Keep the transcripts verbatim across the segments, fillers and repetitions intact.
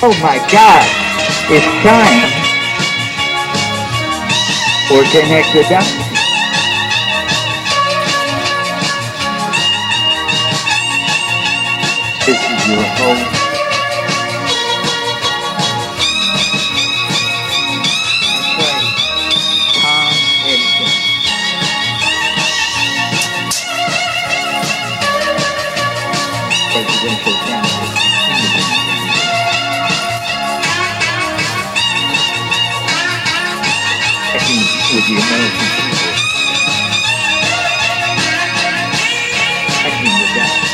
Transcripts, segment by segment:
Oh my God! It's time for Connect the Dots. This is your host, that's right, Tom Edison, presidential candidate, independent candidate, checking with the American people, connecting the dots.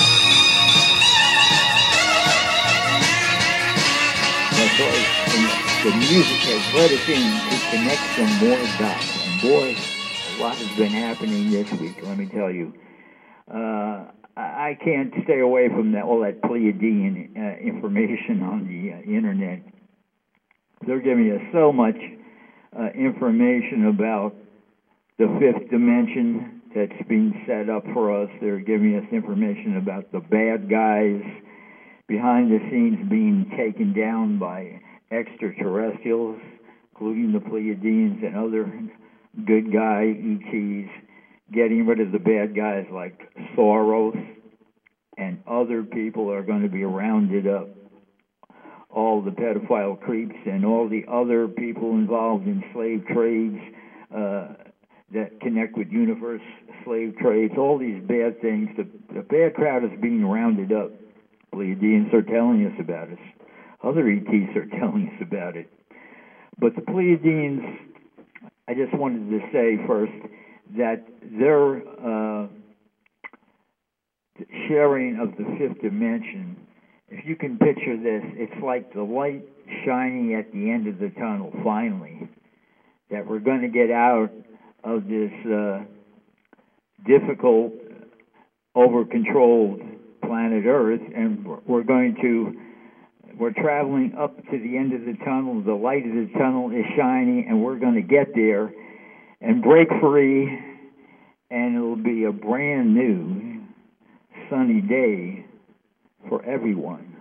That's right. And the music has let us in to connect some more dots. And boy, a lot has been happening this week, let me tell you. Uh, I I can't stay away from that, all that Pleiadian uh, information on the uh, internet. They're giving us so much uh, information about the fifth dimension that's being set up for us. They're giving us information about the bad guys behind the scenes being taken down by extraterrestrials, including the Pleiadians and other good guy E Ts, getting rid of the bad guys like Soros, and other people are going to be rounded up. All the pedophile creeps and all the other people involved in slave trades uh, that connect with universe slave trades, all these bad things. The, the bad crowd is being rounded up. Pleiadians are telling us about it. Other E Ts are telling us about it. But the Pleiadians, I just wanted to say first that their uh, sharing of the fifth dimension, if you can picture this, it's like the light shining at the end of the tunnel, finally, that we're going to get out of this uh, difficult, over-controlled planet Earth, and we're going to, we're traveling up to the end of the tunnel. The light of the tunnel is shining, and we're going to get there and break free, and it'll be a brand new sunny day for everyone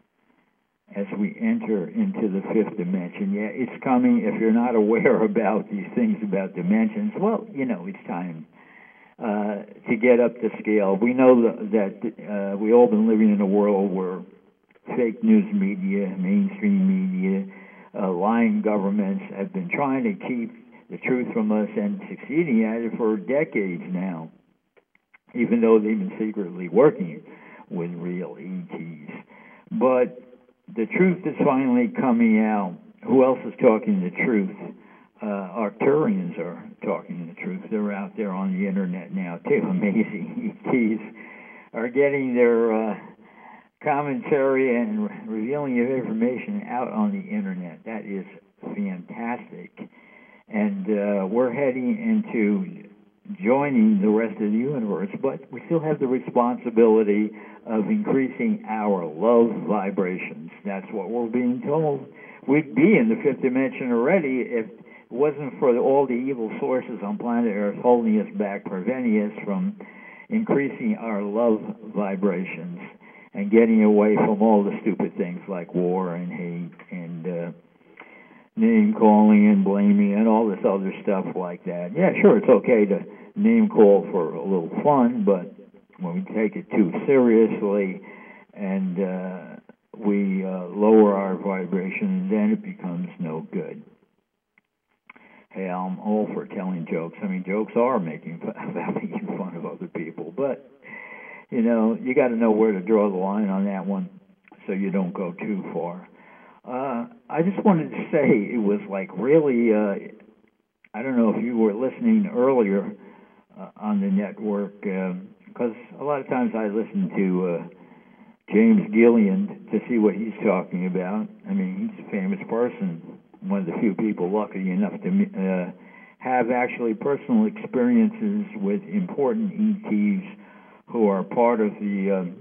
as we enter into the fifth dimension. Yeah, it's coming. If you're not aware about these things about dimensions, well, you know, it's time uh, to get up the scale. We know that, that uh, we all been living in a world where fake news media, mainstream media, uh, lying governments have been trying to keep the truth from us and succeeding at it for decades now, even though they've been secretly working with real E Ts. But the truth is finally coming out. Who else is talking the truth? Uh, Arcturians are talking the truth. They're out there on the internet now, too. Amazing. E Ts are getting their uh, commentary and revealing of information out on the internet. That is fantastic. And uh, we're heading into joining the rest of the universe, but we still have the responsibility of increasing our love vibrations. That's what we're being told. We'd be in the fifth dimension already if it wasn't for all the evil sources on planet Earth holding us back, preventing us from increasing our love vibrations and getting away from all the stupid things like war and hate and uh, name calling and blaming and all this other stuff like that. Yeah, sure, it's okay to name call for a little fun, but when we take it too seriously and uh, we uh, lower our vibration, then it becomes no good. Hey, I'm all for telling jokes. I mean, jokes are making fun, about making fun of other people, but you know, you got to know where to draw the line on that one so you don't go too far. Uh, I just wanted to say it was like really, uh, I don't know if you were listening earlier uh, on the network, because um, a lot of times I listen to uh, James Gillian to see what he's talking about. I mean, he's a famous person, one of the few people lucky enough to uh, have actually personal experiences with important E Ts who are part of the um,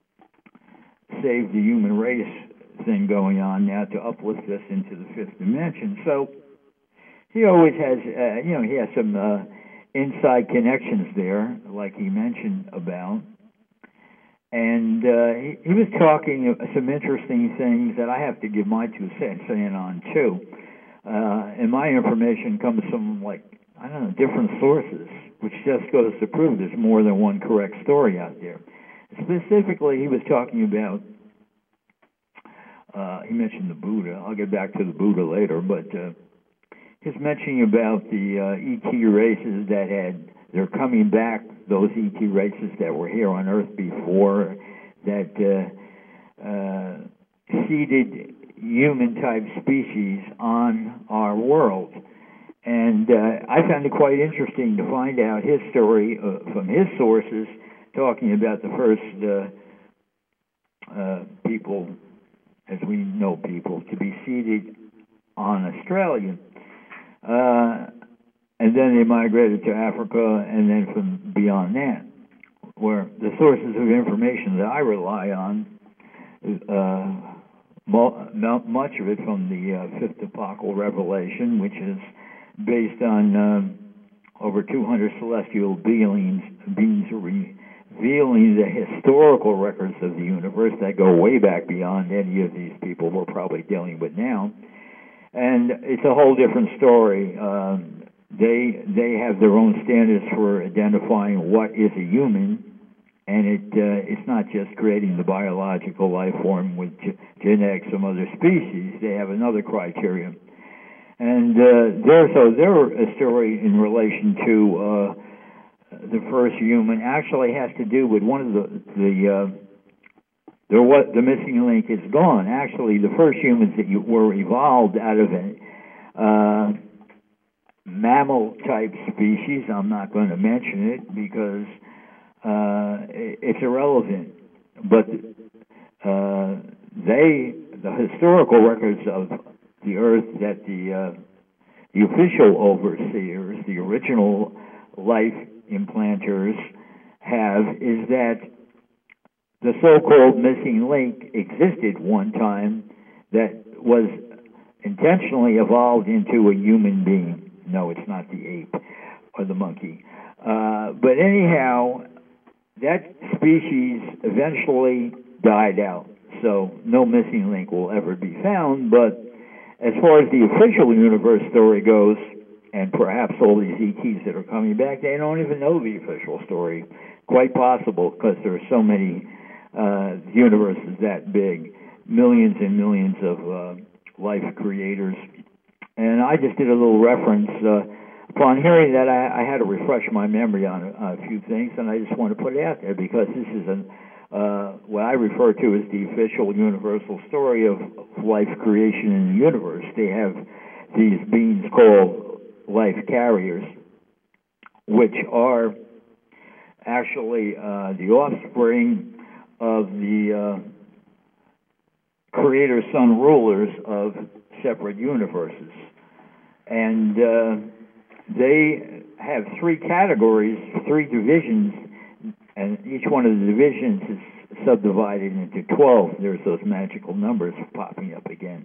Save the Human Race thing going on now to uplift us into the fifth dimension. So he always has, uh, you know, he has some uh, inside connections there, like he mentioned about. And uh, he, he was talking some interesting things that I have to give my two cents in on, too. Uh, and my information comes from, like, I don't know, different sources, which just goes to prove there's more than one correct story out there. Specifically, he was talking about, uh, he mentioned the Buddha. I'll get back to the Buddha later, but uh, he's mentioning about the uh, E T races that had, they're coming back, those E T races that were here on Earth before, that uh, uh, seeded human-type species on our world. And uh, I found it quite interesting to find out his story uh, from his sources, talking about the first uh, uh, people, as we know people, to be seeded on Australia. Uh, and then they migrated to Africa, and then from beyond that, where the sources of information that I rely on, uh, mo- much of it from the uh, fifth apocalyptic revelation, which is based on um, over two hundred celestial beings, beings revealing the historical records of the universe that go way back beyond any of these people we're probably dealing with now. And it's a whole different story. Um, they they have their own standards for identifying what is a human, and it uh, it's not just creating the biological life form with ge- genetics from other species. They have another criteria. And uh, there, so their a story in relation to uh, the first human actually has to do with one of the the uh, the what the missing link is gone. Actually, the first humans that you, were evolved out of a uh, mammal type species. I'm not going to mention it because uh, it's irrelevant. But uh, they, the historical records of the Earth that the uh, the official overseers, the original life implanters, have is that the so-called missing link existed one time that was intentionally evolved into a human being. No, it's not the ape or the monkey. Uh, but anyhow, that species eventually died out. So no missing link will ever be found, but as far as the official universe story goes, and perhaps all these E Ts that are coming back, they don't even know the official story. Quite possible, because there are so many uh, universes that big, millions and millions of uh, life creators. And I just did a little reference. Uh, upon hearing that, I, I had to refresh my memory on a, a few things, and I just want to put it out there because this is an Uh, what I refer to as the official universal story of life creation in the universe. They have these beings called life carriers, which are actually uh, the offspring of the uh, creator sun rulers of separate universes. And uh, they have three categories, three divisions, and each one of the divisions is subdivided into twelve. There's those magical numbers popping up again.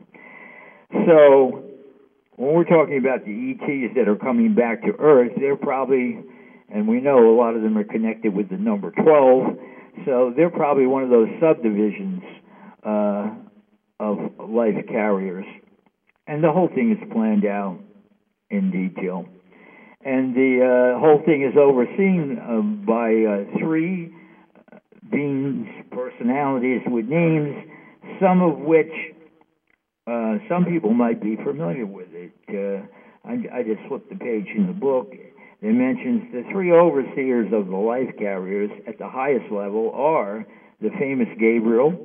So when we're talking about the E Ts that are coming back to Earth, they're probably, and we know a lot of them are connected with the number twelve, so they're probably one of those subdivisions uh, of life carriers. And the whole thing is planned out in detail. And the uh, whole thing is overseen uh, by uh, three beings, personalities with names, some of which uh, some people might be familiar with it. Uh, I, I just flipped the page in the book. It mentions the three overseers of the life carriers at the highest level are the famous Gabriel,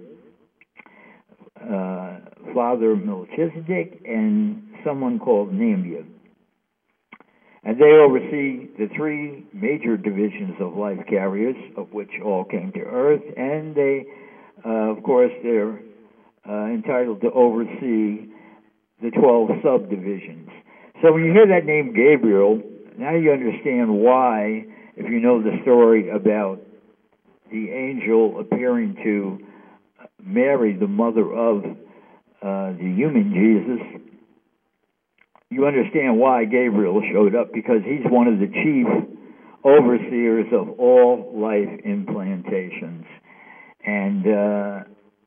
uh, Father Melchizedek, and someone called Nambia. And they oversee the three major divisions of life carriers, of which all came to Earth, and they, uh, of course, they're uh, entitled to oversee the twelve subdivisions. So when you hear that name Gabriel, now you understand why, if you know the story about the angel appearing to Mary, the mother of uh, the human Jesus, you understand why Gabriel showed up, because he's one of the chief overseers of all life implantations. And uh,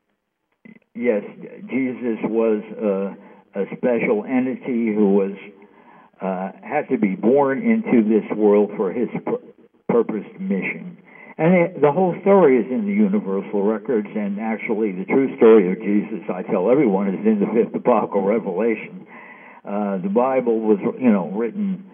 yes, Jesus was a, a special entity who was uh, had to be born into this world for his pur- purposed mission. And it, the whole story is in the Universal Records, and actually the true story of Jesus, I tell everyone, is in the fifth apocalyptic revelation. Uh, the Bible was, you know, written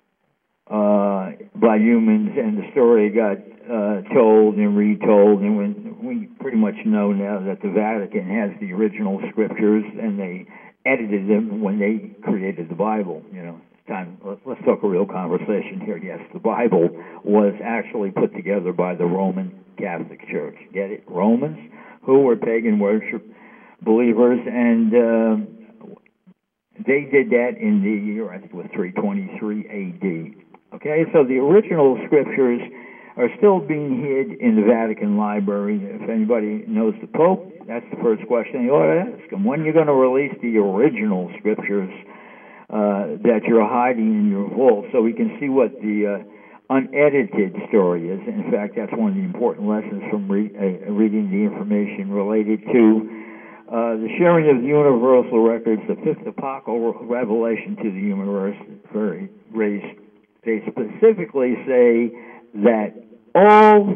uh, by humans, and the story got uh, told and retold, and when, we pretty much know now that the Vatican has the original scriptures, and they edited them when they created the Bible, you know. Time, let's talk a real conversation here. Yes, the Bible was actually put together by the Roman Catholic Church. Get it? Romans, who were pagan worship believers, and uh, they did that in the year, I think it was three twenty-three A D. Okay, so the original scriptures are still being hid in the Vatican Library. If anybody knows the Pope, that's the first question you ought to ask him. When are you going to release the original scriptures Uh, that you're hiding in your vault, so we can see what the uh, unedited story is? In fact, that's one of the important lessons from re- uh, reading the information related to uh, the sharing of the Universal Records, the fifth apocalyptic revelation to the human race. They specifically say that all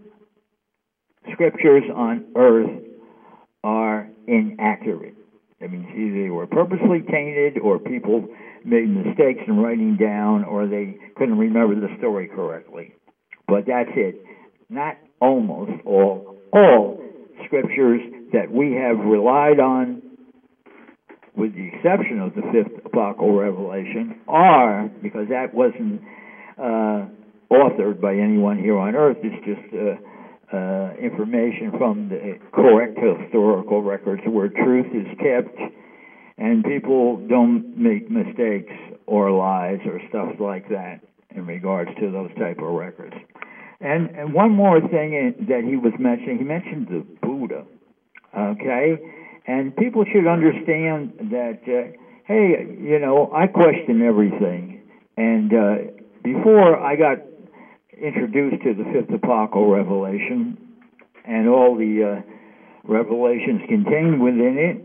scriptures on earth are inaccurate. That means either they were purposely tainted, or people made mistakes in writing down, or they couldn't remember the story correctly. But that's it. Not almost all. All scriptures that we have relied on, with the exception of the fifth apocalyptic revelation, are, because that wasn't uh, authored by anyone here on earth, it's just uh, Uh, information from the correct historical records where truth is kept and people don't make mistakes or lies or stuff like that in regards to those type of records. And, and one more thing that he was mentioning, he mentioned the Buddha, okay? And people should understand that, uh, hey, you know, I question everything. And uh, before I got introduced to the fifth apocalyptic revelation and all the uh, revelations contained within it,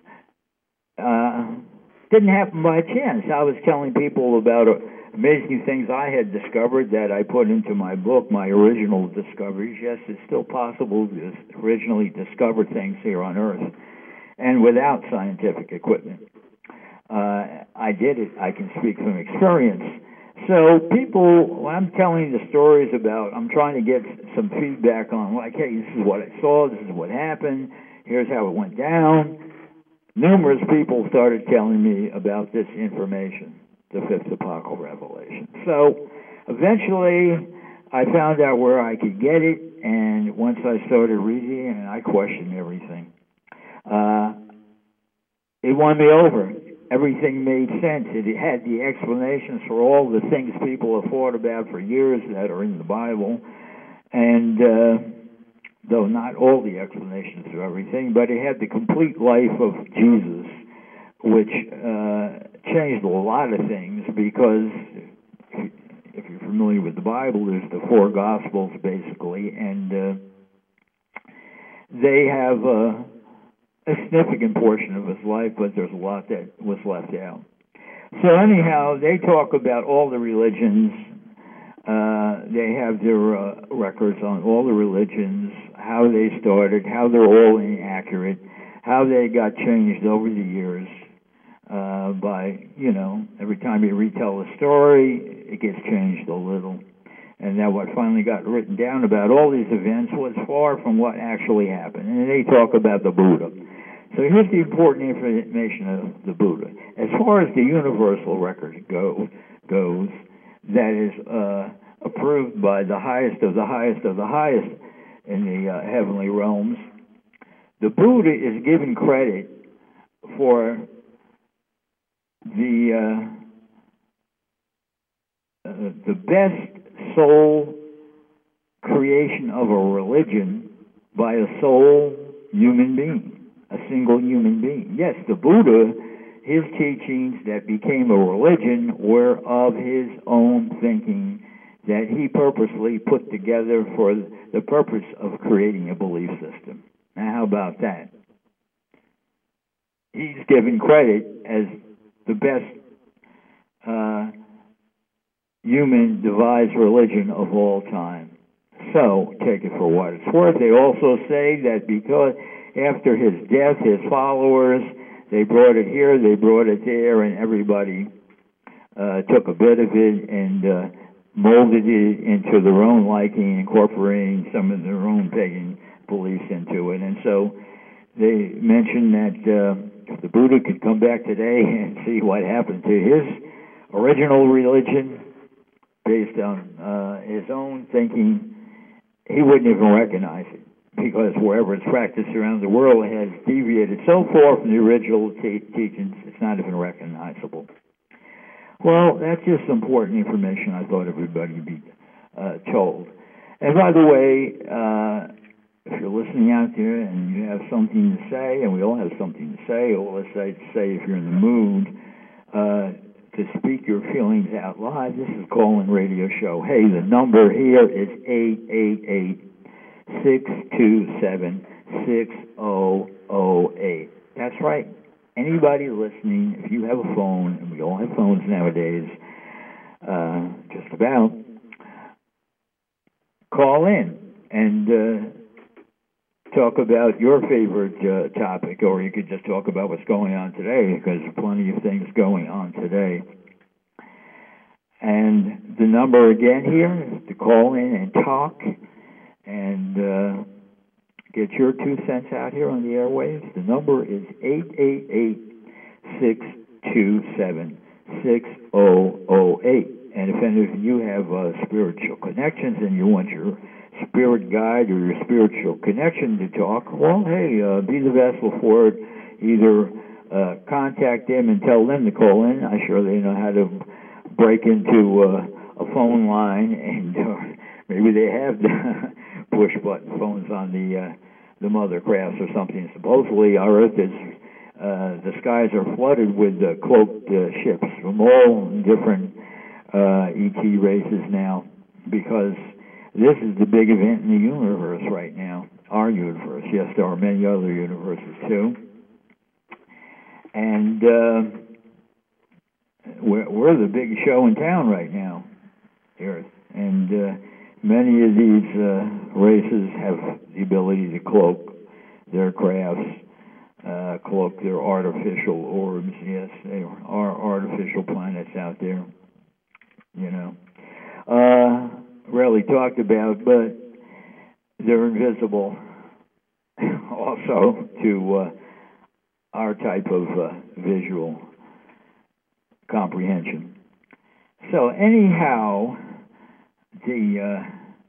uh, didn't happen by chance. I was telling people about uh, amazing things I had discovered that I put into my book, my original discoveries. Yes, it's still possible to originally discover things here on Earth, and without scientific equipment. Uh, I did it. I can speak from experience. So people, when I'm telling the stories about, I'm trying to get some feedback on, like, hey, this is what I saw, this is what happened, here's how it went down. Numerous people started telling me about this information, the fifth apocalyptic revelation. So eventually I found out where I could get it, and once I started reading it, I questioned everything. Uh, it won me over. Everything made sense. It had the explanations for all the things people have thought about for years that are in the Bible, and uh, though not all the explanations of everything, but it had the complete life of Jesus, which uh, changed a lot of things, because if you're familiar with the Bible, there's the four Gospels, basically, and uh, they have Uh, a significant portion of his life, but there's a lot that was left out. So anyhow, they talk about all the religions. Uh, they have their uh, records on all the religions, how they started, how they're all inaccurate, how they got changed over the years uh, by, you know, every time you retell a story, it gets changed a little. And then what finally got written down about all these events was far from what actually happened. And they talk about the Buddha. So here's the important information of the Buddha. As far as the Universal Record go, goes, that is uh, approved by the highest of the highest of the highest in the uh, heavenly realms, the Buddha is given credit for the uh, uh, the best soul creation of a religion by a sole human being, a single human being. Yes, the Buddha, his teachings that became a religion were of his own thinking that he purposely put together for the purpose of creating a belief system. Now, how about that? He's given credit as the best uh, human devised religion of all time. So, take it for what it's worth. They also say that because after his death, his followers, they brought it here, they brought it there, and everybody uh, took a bit of it and uh, molded it into their own liking, incorporating some of their own pagan beliefs into it. And so they mentioned that uh, if the Buddha could come back today and see what happened to his original religion based on uh, his own thinking, he wouldn't even recognize it, because wherever it's practiced around the world has deviated so far from the original te- teachings, it's not even recognizable. Well, that's just important information I thought everybody would be uh, told. And by the way, uh, if you're listening out there and you have something to say, and we all have something to say, or let's say, say if you're in the mood uh, to speak your feelings out loud, this is Call-In Radio Show. Hey, the number here is eight eight eight, six two seven, six zero zero eight. That's right. Anybody listening, if you have a phone, and we all have phones nowadays, uh, just about, call in and uh, talk about your favorite uh, topic, or you could just talk about what's going on today, because there's plenty of things going on today. And the number again here is to call in and talk and uh, get your two cents out here on the airwaves. The number is eight eight eight, six two seven, six zero zero eight. And if any of you have uh, spiritual connections and you want your spirit guide or your spiritual connection to talk, well, hey, uh, be the vessel for it. Either uh, contact them and tell them to call in. I'm sure they know how to break into uh, a phone line, and uh, maybe they have the push-button phones on the uh, the mother crafts or something. Supposedly, our Earth is uh, the skies are flooded with uh, cloaked uh, ships from all different uh, E T races now, because this is the big event in the universe right now. Our universe. Yes, there are many other universes too, and uh, we're, we're the big show in town right now, Earth, and. Uh, Many of these uh, races have the ability to cloak their crafts, uh, cloak their artificial orbs. Yes, there are artificial planets out there, you know. Uh, rarely talked about, but they're invisible also to uh, our type of uh, visual comprehension. So anyhow, the uh,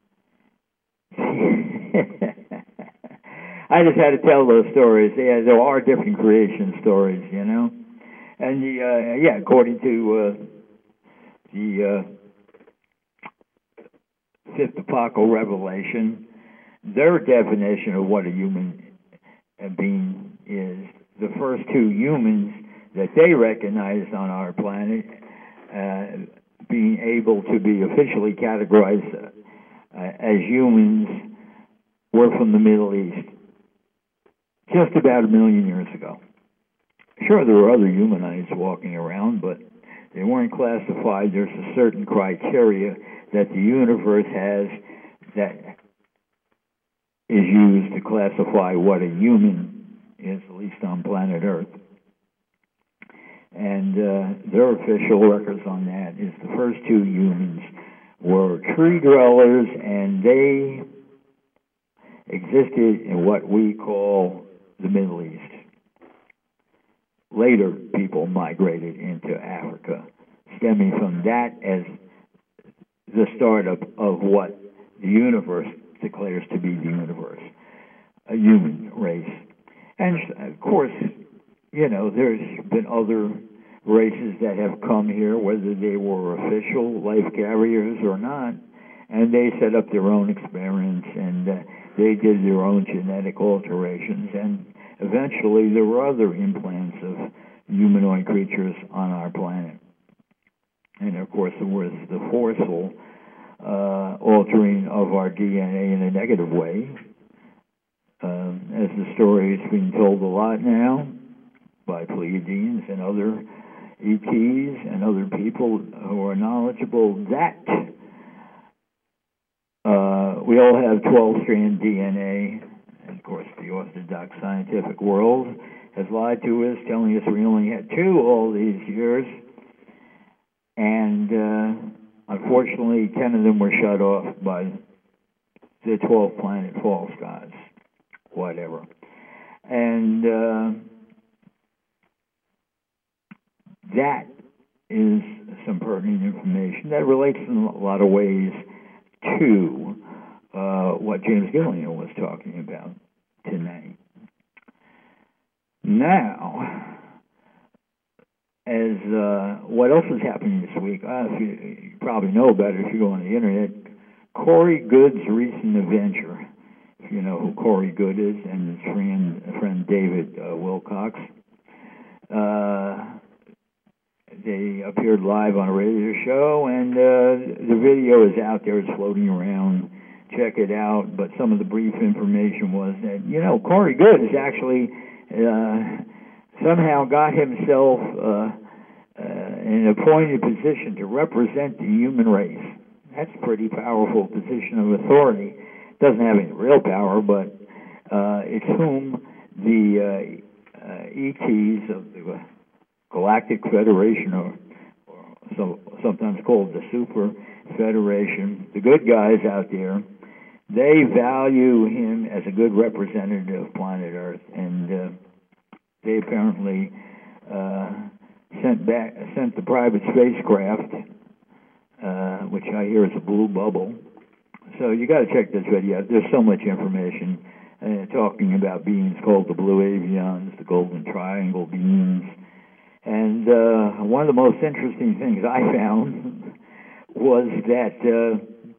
I just had to tell those stories. Yeah, there are different creation stories, you know, and the uh, yeah, according to uh, the uh, fifth apocalyptic revelation, their definition of what a human being is, the first two humans that they recognized on our planet. Uh, being able to be officially categorized uh, as humans were from the Middle East, just about a million years ago. Sure, there were other humanoids walking around, but they weren't classified. There's a certain criteria that the universe has that is used to classify what a human is, at least on planet Earth. And uh, their official records on that is the first two humans were tree dwellers, and they existed in what we call the Middle East. Later, people migrated into Africa, stemming from that as the startup of what the universe declares to be the universe, a human race. And of course, you know, there's been other races that have come here, whether they were official life carriers or not, and they set up their own experiments, and uh, they did their own genetic alterations, and eventually there were other implants of humanoid creatures on our planet. And of course, there was the fossil uh, altering of our D N A in a negative way. Um, as the story is being told a lot now by Pleiadians and other E Ts and other people who are knowledgeable, that uh, we all have twelve-strand D N A. And of course, the orthodox scientific world has lied to us, telling us we only had two all these years. And uh, unfortunately, ten of them were shut off by the twelve-planet false gods, whatever. And uh, that is some pertinent information that relates in a lot of ways to uh, what James Gillian was talking about tonight. Now, as uh, what else is happening this week? Uh, if you, you probably know about it if you go on the internet. Corey Good's recent adventure. If you know who Corey Good is, and his friend, friend David uh, Wilcox. Uh, they appeared live on a radio show, and uh, the video is out there. It's floating around. Check it out. But some of the brief information was that, you know, Corey Good is actually uh, somehow got himself uh, uh, in an appointed position to represent the human race. That's a pretty powerful position of authority. Doesn't have any real power, but uh, it's whom the uh, uh, E Ts of the Galactic Federation, or, or so, sometimes called the Super Federation, the good guys out there, they value him as a good representative of planet Earth, and uh, they apparently uh, sent back sent the private spacecraft, uh, which I hear is a blue bubble. So you got to check this video out. There's so much information uh, talking about beings called the Blue Avians, the Golden Triangle beings. And uh, one of the most interesting things I found was that uh,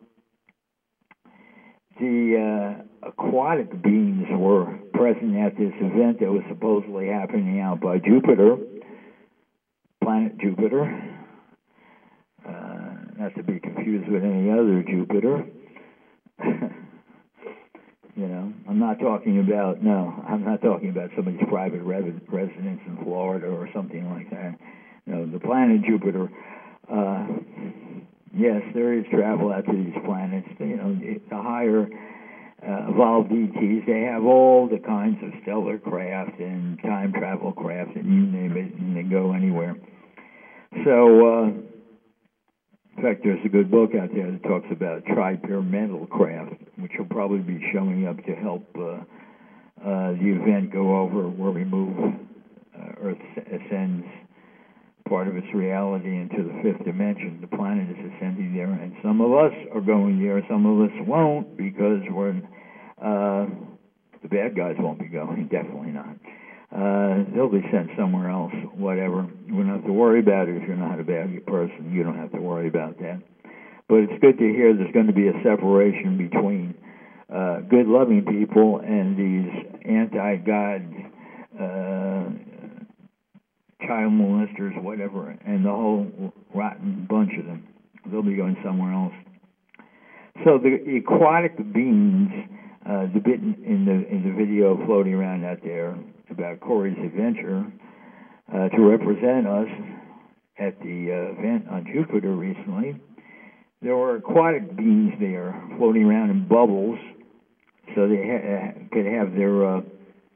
the uh, aquatic beings were present at this event that was supposedly happening out by Jupiter, planet Jupiter, uh, not to be confused with any other Jupiter. You know, I'm not talking about, no, I'm not talking about somebody's private re- residence in Florida or something like that. No, the planet Jupiter, uh, yes, there is travel out to these planets. You know, the higher uh, evolved E Ts, they have all the kinds of stellar craft and time travel craft, and you name it, and they go anywhere. So, uh, in fact, there's a good book out there that talks about tripyramidal craft, which will probably be showing up to help uh, uh, the event go over where we move, uh, Earth ascends part of its reality into the fifth dimension. The planet is ascending there, and some of us are going there, some of us won't, because we're, uh, the bad guys won't be going, definitely not. Uh, they'll be sent somewhere else, whatever. You don't have to worry about it if you're not a bad person. You don't have to worry about that. But it's good to hear there's going to be a separation between uh, good, loving people and these anti-God uh, child molesters, whatever, and the whole rotten bunch of them. They'll be going somewhere else. So the aquatic beings, uh, the bit in, in the in the video floating around out there about Corey's adventure uh, to represent us at the uh, event on Jupiter recently, there were aquatic beings there floating around in bubbles, so they ha- could have their uh,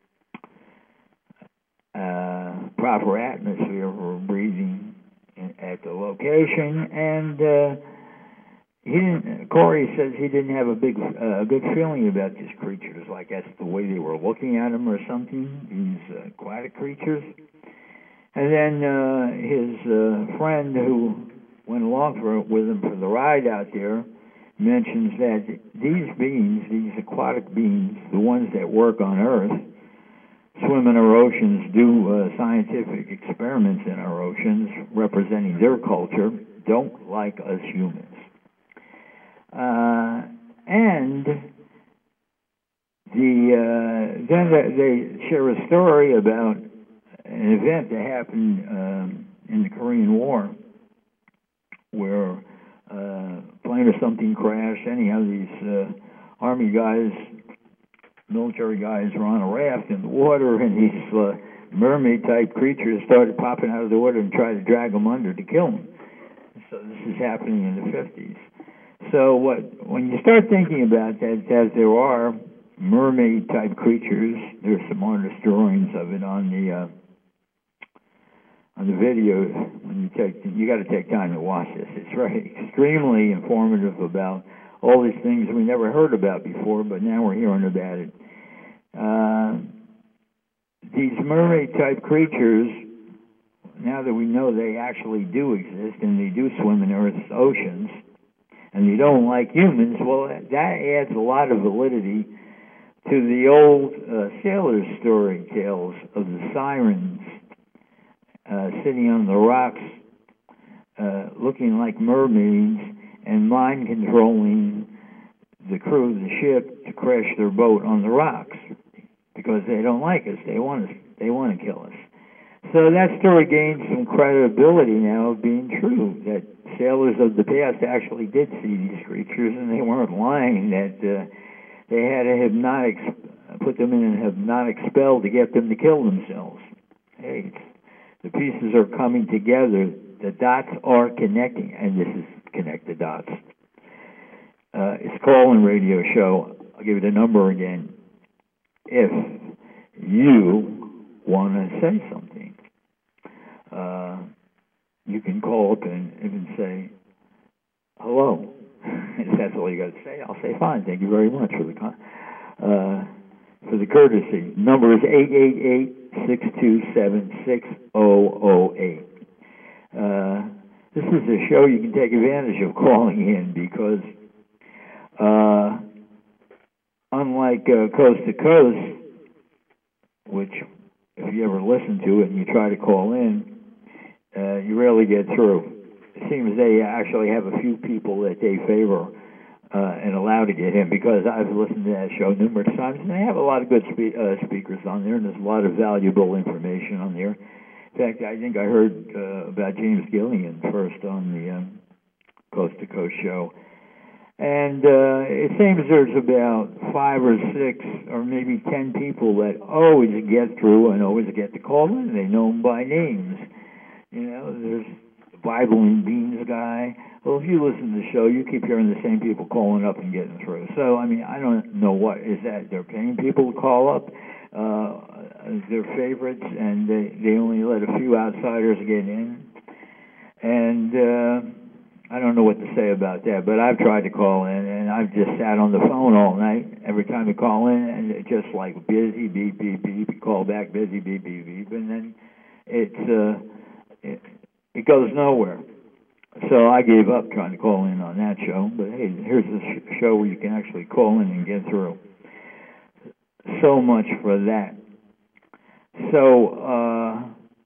uh, proper atmosphere for breathing in, at the location. And uh, he didn't. Corey says he didn't have a big, uh, good feeling about these creatures. Like that's the way they were looking at him, or something. These uh, aquatic creatures. And then uh, his uh, friend who went along for, with him for the ride out there mentions that these beings, these aquatic beings, the ones that work on Earth, swim in our oceans, do uh, scientific experiments in our oceans, representing their culture, don't like us humans. Uh, and the uh, then they share a story about an event that happened um, in the Korean War, where uh, plane or something crashed. Anyhow, these uh, Army guys, military guys, were on a raft in the water, and these uh, mermaid-type creatures started popping out of the water and tried to drag them under to kill them. So this is happening in the fifties. So what, when you start thinking about that, as there are mermaid-type creatures, there's some artist drawings of it on the uh, on the video. When you take, you got to take time to watch this. It's very extremely informative about all these things we never heard about before, but now we're hearing about it. Uh, these mermaid-type creatures, now that we know they actually do exist and they do swim in Earth's oceans, and they don't like humans, well, that adds a lot of validity to the old uh, sailor story tales of the sirens uh, sitting on the rocks uh, looking like mermaids and mind controlling the crew of the ship to crash their boat on the rocks because they don't like us. They want us. They want to kill us. So that story gains some credibility now of being true, that sailors of the past actually did see these creatures, and they weren't lying, that uh, they had a hypnotic, put them in a hypnotic spell to get them to kill themselves. Hey, it's, the pieces are coming together. The dots are connecting, and this is Connect the Dots. Uh, it's a call-in radio show. I'll give you the number again. If you want to say something, uh, you can call up and even say, hello. If that's all you got to say, I'll say, fine, thank you very much for the con- uh, for the courtesy. Number is eight eight eight, six two seven, six zero zero eight. Uh, this is a show you can take advantage of calling in because uh, unlike uh, Coast to Coast, which if you ever listen to it and you try to call in, uh, you rarely get through. It seems they actually have a few people that they favor uh, and allow to get in, because I've listened to that show numerous times, and they have a lot of good spe- uh, speakers on there, and there's a lot of valuable information on there. In fact, I think I heard uh, about James Gillian first on the um, Coast to Coast show. And uh, it seems there's about five or six or maybe ten people that always get through and always get to call in. They know them by names. You know, there's the Bible and Beans guy. Well, if you listen to the show, you keep hearing the same people calling up and getting through. So, I mean, I don't know what is that. They're paying people to call up. Uh, they're favorites, and they, they only let a few outsiders get in. And uh, I don't know what to say about that, but I've tried to call in, and I've just sat on the phone all night. Every time you call in, and it's just like busy, beep, beep, beep, call back, busy, beep, beep, beep, and then it's uh, it, it goes nowhere. So I gave up trying to call in on that show, but hey, here's a sh- show where you can actually call in and get through. So much for that. So, uh,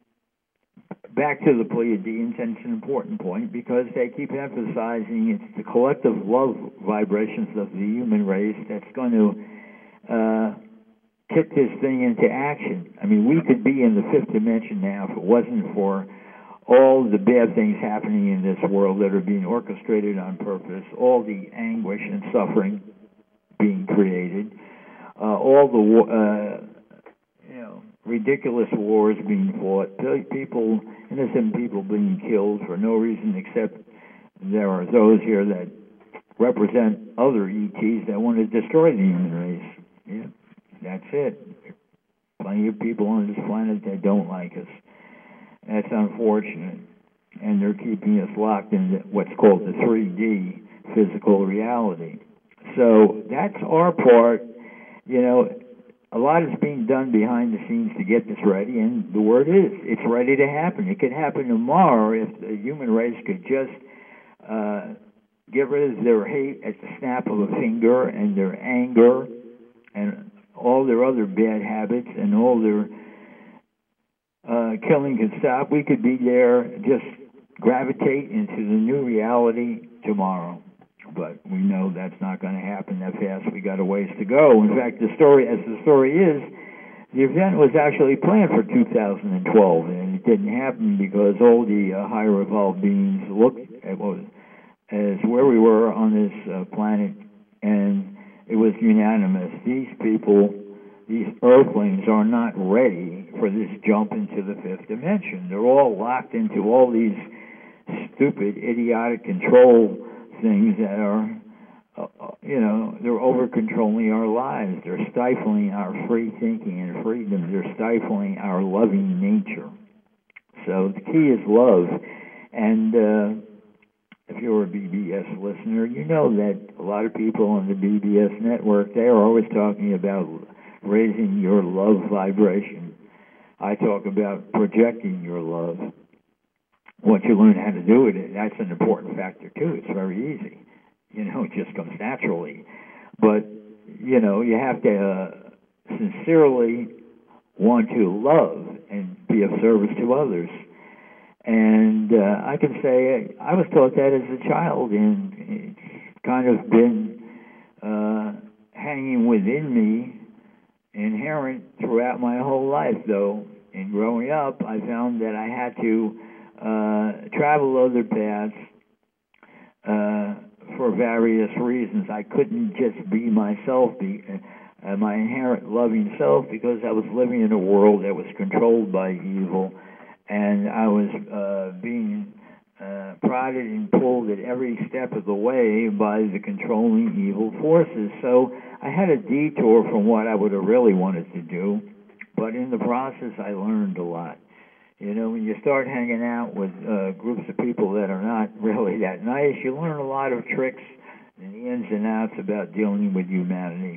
back to the Pleiadians, and it's an important point because they keep emphasizing it's the collective love vibrations of the human race that's going to uh, kick this thing into action. I mean, we could be in the fifth dimension now if it wasn't for all the bad things happening in this world that are being orchestrated on purpose, all the anguish and suffering being created, uh, all the uh, you know ridiculous wars being fought, people, innocent people being killed for no reason except there are those here that represent other E Ts that want to destroy the human race. Yeah, that's it. Plenty of people on this planet that don't like us. That's unfortunate. And they're keeping us locked in what's called the three D physical reality. So that's our part. You know, a lot is being done behind the scenes to get this ready, and the word is, it's ready to happen. It could happen tomorrow if the human race could just uh, get rid of their hate at the snap of a finger, and their anger, and all their other bad habits, and all their uh, killing could stop. We could be there, just gravitate into the new reality tomorrow. But we know that's not going to happen that fast. We got a ways to go. In fact, the story, as the story is, the event was actually planned for two thousand twelve, and it didn't happen because all the uh, higher evolved beings looked at what was, as where we were on this uh, planet, and it was unanimous. These people, these Earthlings, are not ready for this jump into the fifth dimension. They're all locked into all these stupid, idiotic control things that are, uh, you know, they're over-controlling our lives. They're stifling our free thinking and freedom. They're stifling our loving nature. So the key is love. And uh, if you're a B B S listener, you know that a lot of people on the B B S network, they are always talking about raising your love vibration. I talk about projecting your love. Once you learn how to do it, that's an important factor, too. It's very easy. You know, it just comes naturally. But, you know, you have to uh, sincerely want to love and be of service to others. And uh, I can say I was taught that as a child, and it's kind of been uh, hanging within me, inherent throughout my whole life, though. In growing up, I found that I had to uh, travel other paths uh, for various reasons. I couldn't just be myself, be uh, my inherent loving self, because I was living in a world that was controlled by evil, and I was uh, being uh, prodded and pulled at every step of the way by the controlling evil forces. So I had a detour from what I would have really wanted to do, but in the process I learned a lot. You know, when you start hanging out with uh, groups of people that are not really that nice, you learn a lot of tricks and the ins and outs about dealing with humanity.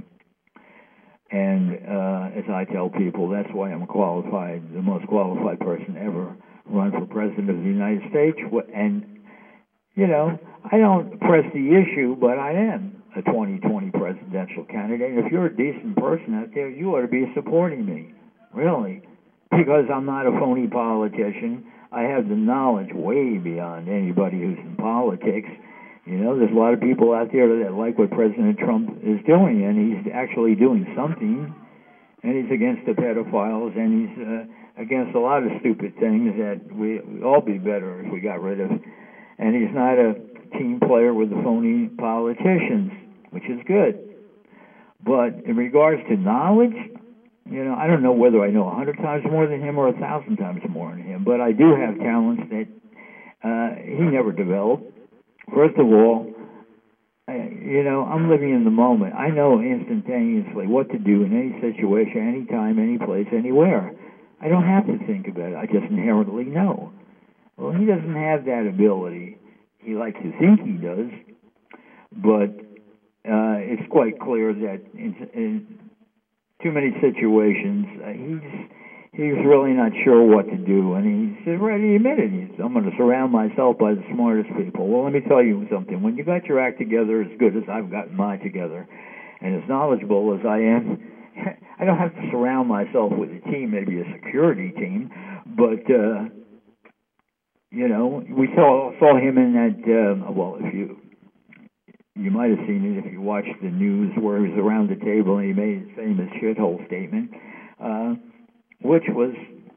And uh, as I tell people, that's why I'm qualified, the most qualified person ever run for president of the United States. And, you know, I don't press the issue, but I am a twenty twenty presidential candidate. If you're a decent person out there, you ought to be supporting me, really, because I'm not a phony politician. I have the knowledge way beyond anybody who's in politics. You know, there's a lot of people out there that like what President Trump is doing, and he's actually doing something, and he's against the pedophiles, and he's uh, against a lot of stupid things that we we'd all be better if we got rid of. And he's not a team player with the phony politicians, which is good. But in regards to knowledge, you know, I don't know whether I know a hundred times more than him or a thousand times more than him, but I do have talents that uh, he never developed. First of all, you know, I'm living in the moment. I know instantaneously what to do in any situation, any time, any place, anywhere. I don't have to think about it. I just inherently know. Well, he doesn't have that ability. He likes to think he does, but uh, it's quite clear that in, in too many situations, uh, he's he's really not sure what to do, and he's already admitted, he's, I'm going to surround myself by the smartest people. Well, let me tell you something. When you got your act together as good as I've gotten mine together, and as knowledgeable as I am, I don't have to surround myself with a team, maybe a security team, but, uh, you know, we saw saw him in that, uh, well, if you... You might have seen it if you watched the news where he was around the table and he made his famous shithole statement, uh, which was,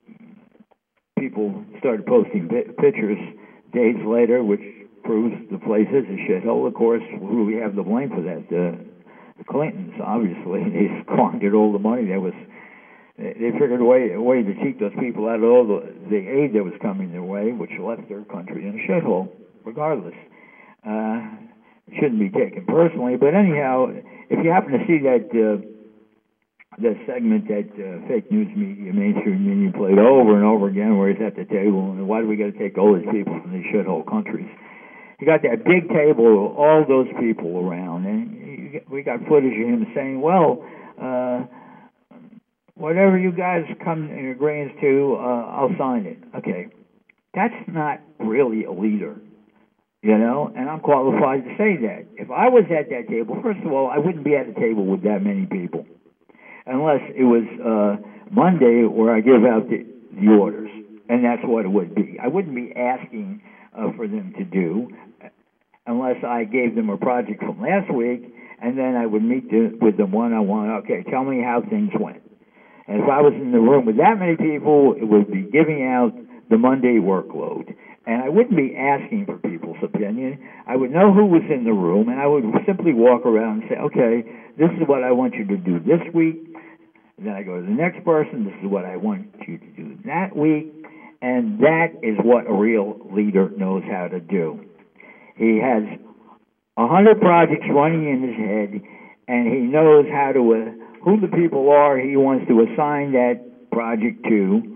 people started posting pictures days later, which proves the place is a shithole. Of course, who do we have to blame for that? Uh, the Clintons, obviously. They squandered all the money that was, they figured a way, a way to cheat those people out of all the, the aid that was coming their way, which left their country in a shithole, regardless. Uh, shouldn't be taken personally, but anyhow, if you happen to see that uh, that segment that uh, fake news media, mainstream media played over and over again, where he's at the table, and why do we got to take all these people from these shithole countries? You got that big table, all those people around, and you, we got footage of him saying, "Well, uh, whatever you guys come in agreement to, uh, I'll sign it." Okay, that's not really a leader. You know, and I'm qualified to say that. If I was at that table, first of all, I wouldn't be at a table with that many people, unless it was uh, Monday where I give out the, the orders, and that's what it would be. I wouldn't be asking uh, for them to do, unless I gave them a project from last week, and then I would meet the, with them one-on-one. Okay, tell me how things went. And if I was in the room with that many people, it would be giving out the Monday workload. And I wouldn't be asking for people's opinion. I would know who was in the room, and I would simply walk around and say, okay, this is what I want you to do this week. And then I go to the next person, this is what I want you to do that week. And that is what a real leader knows how to do. He has a hundred projects running in his head, and he knows how to, uh, who the people are he wants to assign that project to.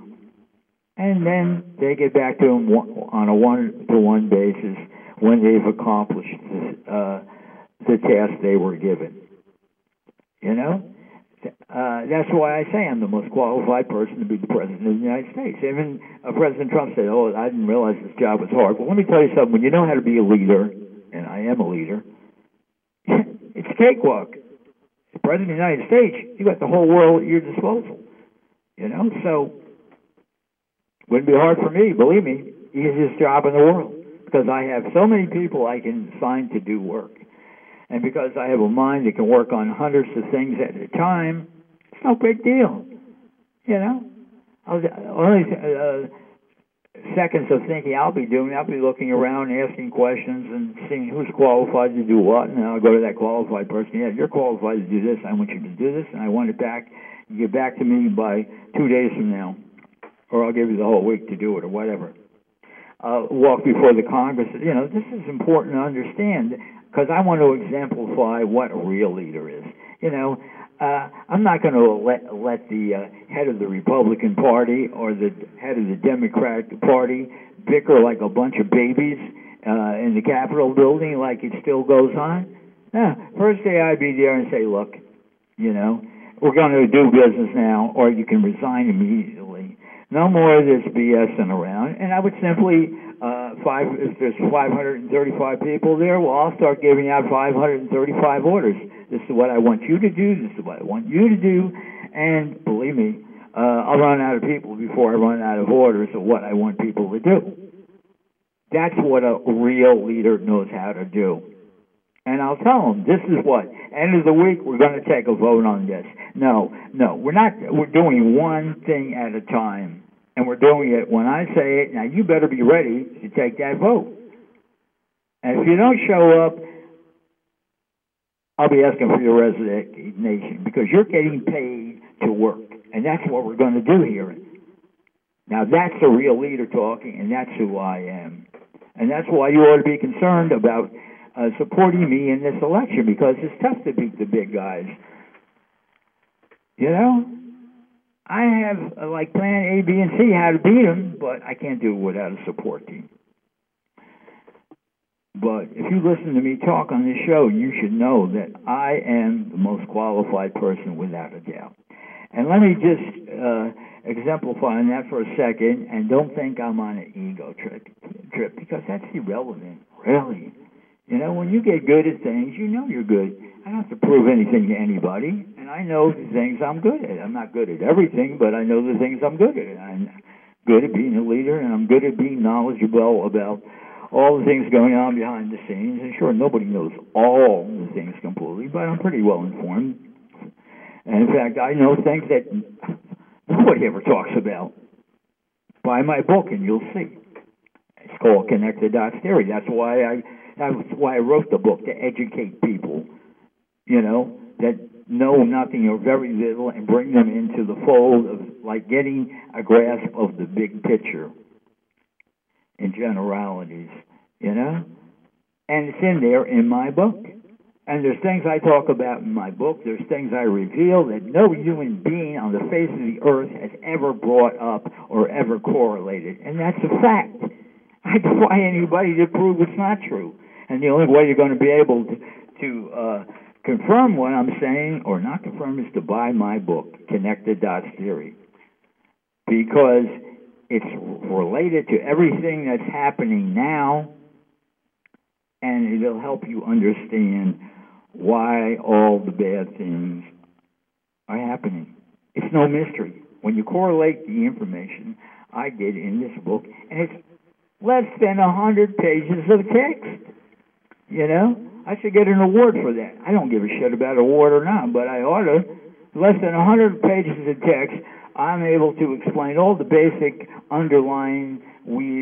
And then they get back to him on a one-to-one basis when they've accomplished the, uh, the task they were given. You know? Uh, that's why I say I'm the most qualified person to be the President of the United States. Even uh, President Trump said, oh, I didn't realize this job was hard. Well, let me tell you something. When you know how to be a leader, and I am a leader, it's a cakewalk. As President of the United States, you got the whole world at your disposal. You know? So, wouldn't be hard for me, believe me, easiest job in the world, because I have so many people I can assign to do work. And because I have a mind that can work on hundreds of things at a time, it's no big deal. You know? I'll, only uh, seconds of thinking I'll be doing, I'll be looking around, asking questions, and seeing who's qualified to do what, and then I'll go to that qualified person. Yeah, you're qualified to do this. I want you to do this, and I want it back. You get back to me by two days from now. Or I'll give you the whole week to do it, or whatever. Uh, walk before the Congress. You know, this is important to understand, because I want to exemplify what a real leader is. You know, uh, I'm not going to let let the uh, head of the Republican Party or the head of the Democratic Party bicker like a bunch of babies uh, in the Capitol building like it still goes on. No, first day I'd be there and say, look, you know, we're going to do business now, or you can resign immediately. No more of this BSing around. And I would simply, uh, five, if there's five hundred thirty-five people there, well, I'll start giving out five hundred thirty-five orders. This is what I want you to do. This is what I want you to do. And believe me, uh, I'll run out of people before I run out of orders of what I want people to do. That's what a real leader knows how to do. And I'll tell them, this is what, end of the week, we're going to take a vote on this. No, no, we're not, we're doing one thing at a time. And we're doing it when I say it. Now, you better be ready to take that vote. And if you don't show up, I'll be asking for your resignation, because you're getting paid to work. And that's what we're going to do here. Now, that's a real leader talking, and that's who I am. And that's why you ought to be concerned about uh, supporting me in this election, because it's tough to beat the big guys. You know? I have, uh, like, plan A, B, and C, how to beat them, but I can't do it without a support team. But if you listen to me talk on this show, you should know that I am the most qualified person without a doubt. And let me just uh, exemplify on that for a second, and don't think I'm on an ego trip, trip, because that's irrelevant, really. You know, when you get good at things, you know you're good. I don't have to prove anything to anybody, and I know the things I'm good at. I'm not good at everything, but I know the things I'm good at. I'm good at being a leader, and I'm good at being knowledgeable about all the things going on behind the scenes. And sure, nobody knows all the things completely, but I'm pretty well informed. And in fact, I know things that nobody ever talks about. Buy my book, and you'll see. It's called Connect the Dots Theory. That's why I that's why I wrote the book, to educate people, you know, that know nothing or very little, and bring them into the fold of, like, getting a grasp of the big picture in generalities, you know? And it's in there in my book. And there's things I talk about in my book. There's things I reveal that no human being on the face of the earth has ever brought up or ever correlated. And that's a fact. I defy anybody to prove it's not true. And the only way you're going to be able to, to uh, confirm what I'm saying, or not confirm, is to buy my book, Connect the Dots Theory. Because it's related to everything that's happening now, and it'll help you understand why all the bad things are happening. It's no mystery. When you correlate the information I did in this book, and it's less than a hundred pages of text, you know? I should get an award for that. I don't give a shit about award or not, but I ought to. Less than a hundred pages of text, I'm able to explain all the basic underlying weaves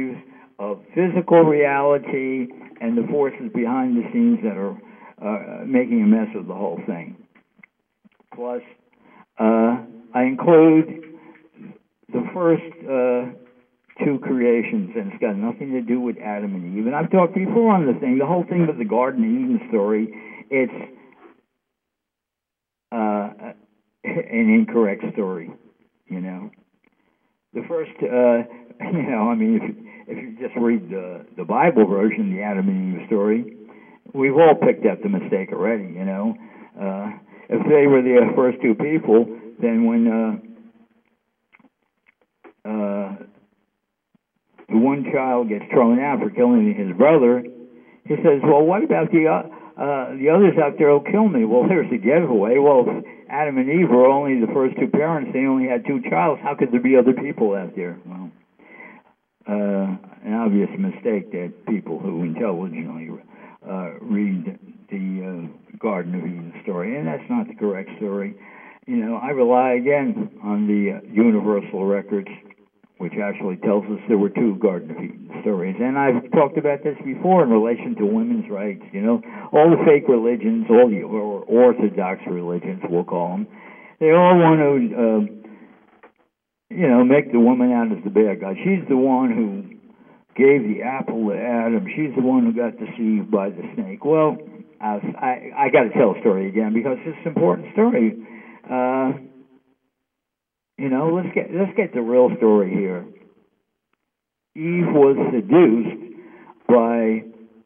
of physical reality and the forces behind the scenes that are uh, making a mess of the whole thing. Plus, uh, I include the first uh, two creations, and it's got nothing to do with Adam and Eve. And I've talked before on the thing, the whole thing with the Garden of Eden story, it's uh, an incorrect story, you know. The first, uh, you know, I mean, if, if you just read the, the Bible version, the Adam and Eve story, we've all picked up the mistake already, you know. Uh, if they were the first two people, then when uh, uh, the one child gets thrown out for killing his brother, he says, well, what about the uh, uh, the others out there who'll kill me? Well, there's the giveaway. Well, if Adam and Eve were only the first two parents, they only had two childs, how could there be other people out there? Well, uh, an obvious mistake that people who intelligently uh, read the uh, Garden of Eden story, and that's not the correct story. You know, I rely again on the uh, universal records, which actually tells us there were two Garden of Eden stories. And I've talked about this before in relation to women's rights. You know, all the fake religions, all the or orthodox religions, we'll call them, they all want to, uh, you know, make the woman out as the bad guy. She's the one who gave the apple to Adam. She's the one who got deceived by the snake. Well, I, I, I got to tell the story again because it's an important story. Uh, You know, let's get let's get the real story here. Eve was seduced by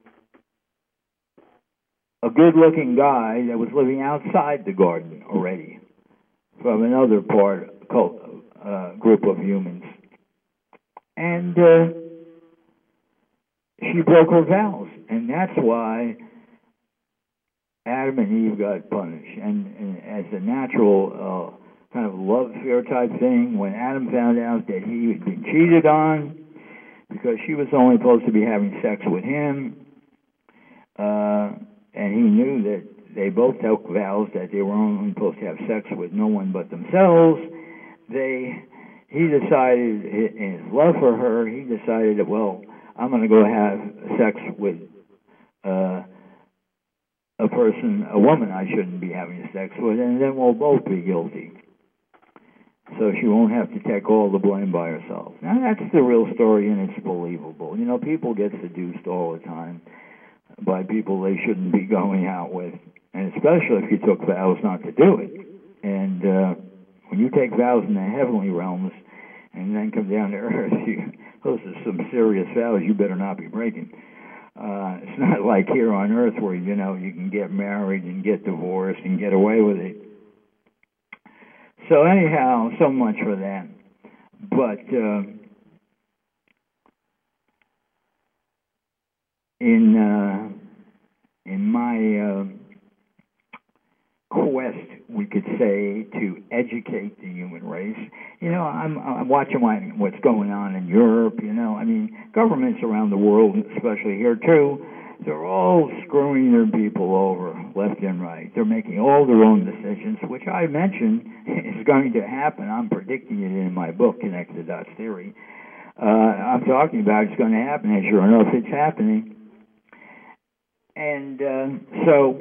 a good-looking guy that was living outside the garden already, from another part cult, uh, group of humans, and uh, she broke her vows, and that's why Adam and Eve got punished. And, and as a natural uh, kind of love affair type thing, when Adam found out that he had been cheated on because she was only supposed to be having sex with him, uh, and he knew that they both took vows that they were only supposed to have sex with no one but themselves, they he decided, in his love for her, he decided that, well, I'm going to go have sex with uh, a person, a woman I shouldn't be having sex with, and then we'll both be guilty. So she won't have to take all the blame by herself. Now, that's the real story, and it's believable. You know, people get seduced all the time by people they shouldn't be going out with, and especially if you took vows not to do it. And uh, when you take vows in the heavenly realms and then come down to earth, you, those are some serious vows you better not be breaking. Uh, it's not like here on earth where, you know, you can get married and get divorced and get away with it. So anyhow, so much for that. But uh, in uh, in my uh, quest, we could say, to educate the human race, you know, I'm, I'm watching my, what's going on in Europe. You know, I mean, governments around the world, especially here too, they're all screwing their people over left and right. They're making all their own decisions, which I mentioned is going to happen. I'm predicting it in my book, Connect the Dots Theory. Uh, I'm talking about it's going to happen, and sure enough, it's happening. And uh, so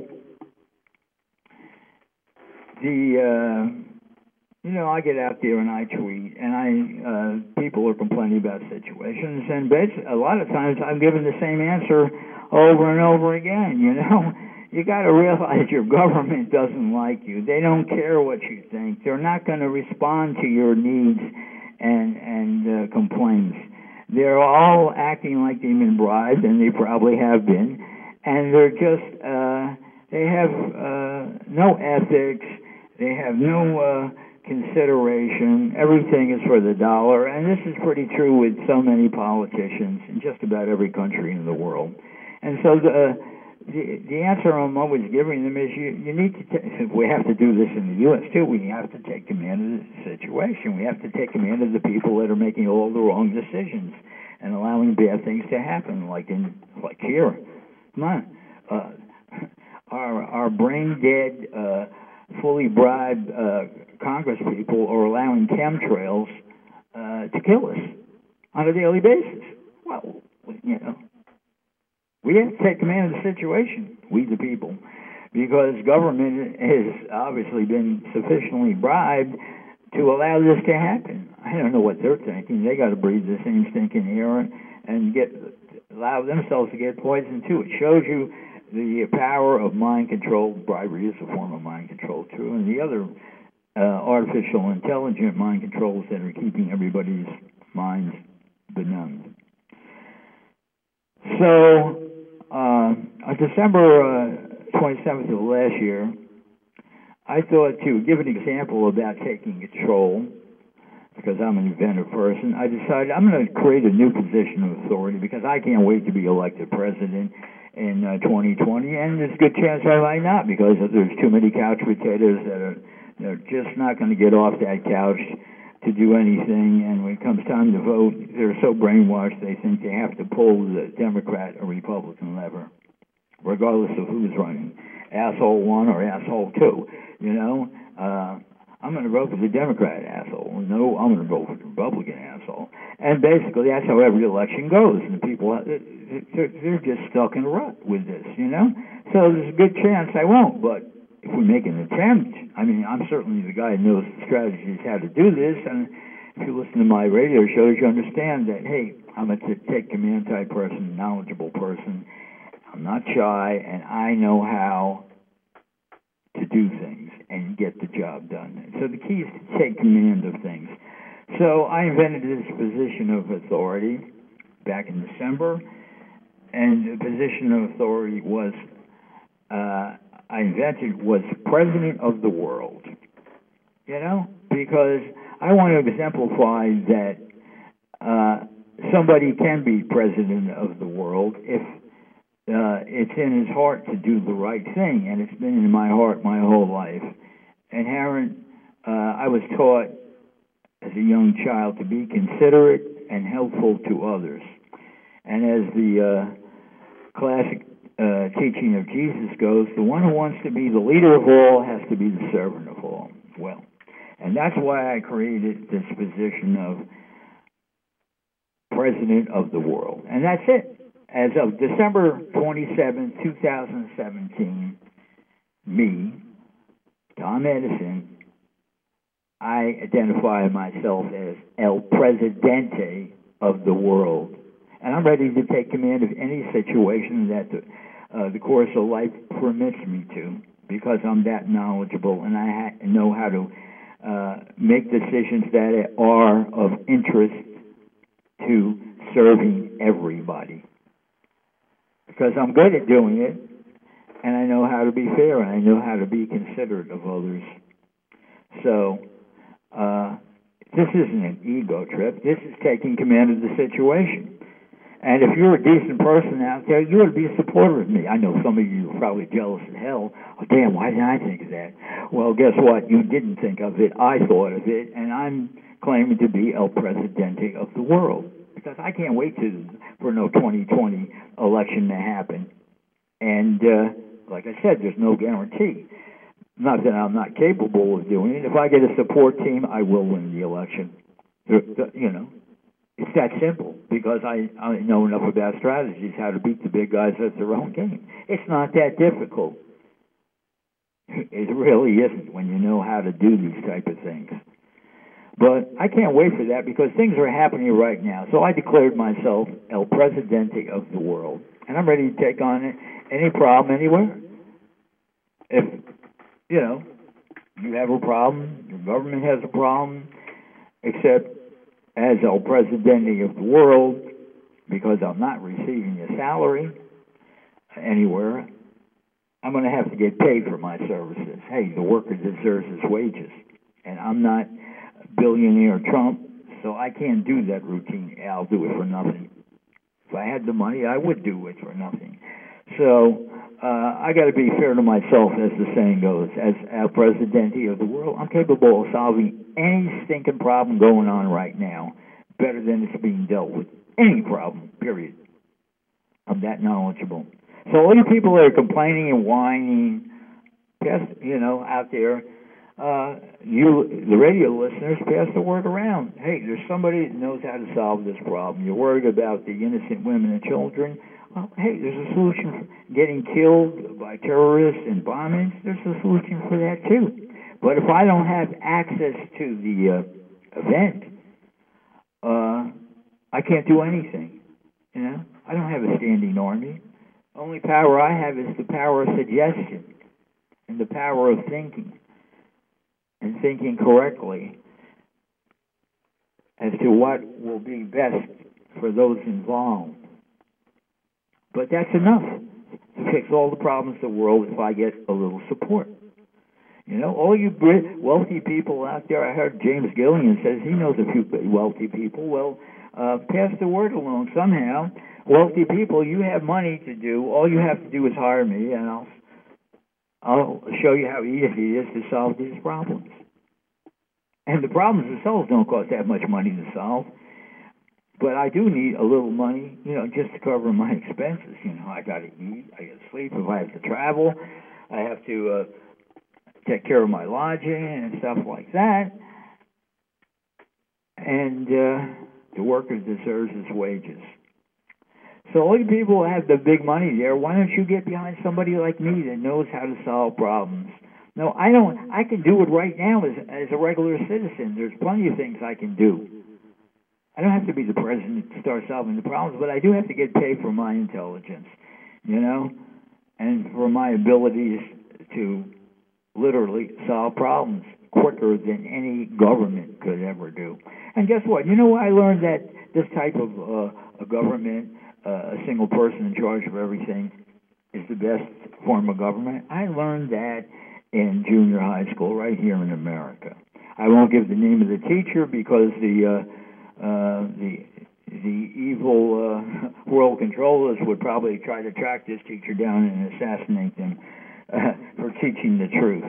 the, uh, you know, I get out there and I tweet, and I uh, people are complaining about situations, and basically, a lot of times I'm given the same answer over and over again. You know, you got to realize your government doesn't like you. They don't care what you think. They're not going to respond to your needs and and uh, complaints. They're all acting like they've been bribed, and they probably have been, and they're just uh, they have uh, no ethics. They have no uh, consideration. Everything is for the dollar, and this is pretty true with so many politicians in just about every country in the world. And so the the, the answer I'm always giving them is you, you need to, t- we have to do this in the U S too, we have to take command of the situation. We have to take command of the people that are making all the wrong decisions and allowing bad things to happen, like in like here. Come on. Uh, our, our brain-dead, uh, fully bribed uh, Congress people are allowing chemtrails uh, to kill us on a daily basis. Well, You know, we have to take command of the situation, we the people, because government has obviously been sufficiently bribed to allow this to happen. I don't know what they're thinking. They got to breathe the same stinking air and, and get allow themselves to get poisoned too. It shows you the power of mind control. Bribery is a form of mind control too, and the other uh, artificial intelligent mind controls that are keeping everybody's minds benumbed. So, uh, on December uh, twenty-seventh of last year, I thought to give an example about taking control, because I'm an inventive person, I decided I'm going to create a new position of authority because I can't wait to be elected president in uh, twenty twenty, and there's a good chance I might not because there's too many couch potatoes that are they're just not going to get off that couch to do anything, and when it comes time to vote, they're so brainwashed they think they have to pull the Democrat or Republican lever, regardless of who's running, asshole one or asshole two, you know? Uh, I'm going to vote for the Democrat asshole. No, I'm going to vote for the Republican asshole. And basically, that's how every election goes. And people, they're, they're just stuck in a rut with this, you know? So there's a good chance I won't, but if we make an attempt, I mean, I'm certainly the guy who knows the strategies how to do this, and if you listen to my radio shows, you understand that, hey, I'm a t- take command type person, knowledgeable person. I'm not shy, and I know how to do things and get the job done. So the key is to take command of things. So I invented this position of authority back in December, and the position of authority was, uh, I invented was president of the world. You know, because I want to exemplify that uh, somebody can be president of the world if Uh, it's in his heart to do the right thing, and it's been in my heart my whole life. And Aaron, uh, I was taught as a young child to be considerate and helpful to others. And as the uh, classic uh, teaching of Jesus goes, the one who wants to be the leader of all has to be the servant of all. Well, and that's why I created this position of president of the world. And that's it. As of December twenty-seventh, twenty seventeen, me, Tom Edison, I identify myself as El Presidente of the world. And I'm ready to take command of any situation that the, uh, the course of life permits me to, because I'm that knowledgeable and I ha- know how to uh, make decisions that are of interest to serving everybody. Because I'm good at doing it, and I know how to be fair, and I know how to be considerate of others. So, uh, this isn't an ego trip. This is taking command of the situation. And if you're a decent person out there, you ought to be a supporter of me. I know some of you are probably jealous as hell. Oh, damn, why didn't I think of that? Well, guess what? You didn't think of it. I thought of it, and I'm claiming to be El Presidente of the world. Because I can't wait to for no twenty twenty election to happen. And uh, like I said, there's no guarantee. Not that I'm not capable of doing it. If I get a support team, I will win the election. You know, it's that simple. Because I, I know enough about strategies, how to beat the big guys at their own game. It's not that difficult. It really isn't when you know how to do these type of things. But I can't wait for that because things are happening right now. So I declared myself El Presidente of the world. And I'm ready to take on any problem anywhere. If, you know, you have a problem, your government has a problem, except as El Presidente of the world, because I'm not receiving a salary anywhere, I'm going to have to get paid for my services. Hey, the worker deserves his wages. And I'm not billionaire Trump, so I can't do that routine. I'll do it for nothing. If I had the money, I would do it for nothing. So uh, I got to be fair to myself, as the saying goes. As El Presidente of the world, I'm capable of solving any stinking problem going on right now better than it's being dealt with. Any problem, period. I'm that knowledgeable. So all you people that are complaining and whining, just, you know, out there, uh, you, the radio listeners, pass the word around. Hey, there's somebody that knows how to solve this problem. You're worried about the innocent women and children. Well, hey, there's a solution for getting killed by terrorists and bombings. There's a solution for that too. But if I don't have access to the uh, event, uh, I can't do anything. You know, I don't have a standing army. Only power I have is the power of suggestion and the power of thinking and thinking correctly as to what will be best for those involved. But that's enough to fix all the problems of the world if I get a little support. You know, all you wealthy people out there, I heard James Gillian says he knows a few wealthy people. Well, uh, pass the word along somehow. Wealthy people, you have money to do. All you have to do is hire me, and I'll I'll show you how easy it is to solve these problems. And the problems themselves don't cost that much money to solve. But I do need a little money, you know, just to cover my expenses. You know, I got to eat, I got to sleep. If I have to travel, I have to uh, take care of my lodging and stuff like that. And uh, the worker deserves his wages. So all you people who have the big money there, why don't you get behind somebody like me that knows how to solve problems? No, I don't. I can do it right now as as a regular citizen. There's plenty of things I can do. I don't have to be the president to start solving the problems, but I do have to get paid for my intelligence, you know, and for my abilities to literally solve problems quicker than any government could ever do. And guess what? You know why I learned that this type of uh, a government, uh, a single person in charge of everything, is the best form of government? I learned that in junior high school right here in America. I won't give the name of the teacher because the... Uh, Uh, the the evil uh, world controllers would probably try to track this teacher down and assassinate them uh, for teaching the truth.